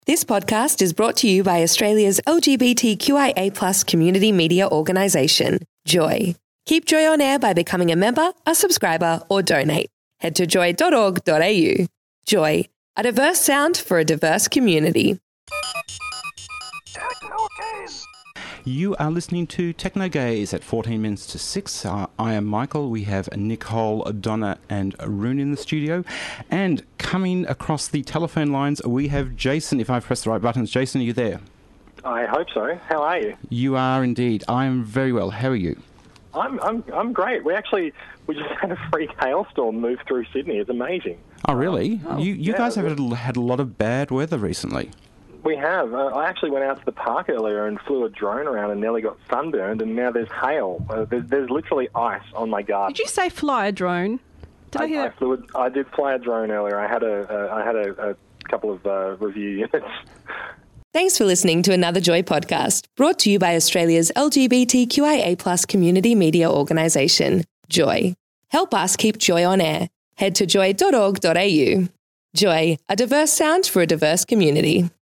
This podcast is brought to you by Australia's LGBTQIA+ community media organisation, Joy. Keep Joy on air by becoming a member, a subscriber, or donate. Head to joy.org.au. Joy, a diverse sound for a diverse community. You are listening to Techno Gaze at 14 minutes to 6. I am Michael. We have Nicole, Donna and Rune in the studio. And coming across the telephone lines, we have Jason. If I've pressed the right buttons. Jason, are you there? I hope so. How are you? You are indeed. I am very well. How are you? I'm great. We just had a freak hailstorm move through Sydney. It's amazing. Oh, really? You guys have had a lot of bad weather recently. We have. I actually went out to the park earlier and flew a drone around and nearly got sunburned, and now there's hail. There's literally ice on my garden. Did you say fly a drone? Did I hear that? I did fly a drone earlier. I had a couple of review units. Thanks for listening to another Joy podcast, brought to you by Australia's LGBTQIA+ community media organisation, Joy. Help us keep Joy on air. Head to joy.org.au. Joy, a diverse sound for a diverse community.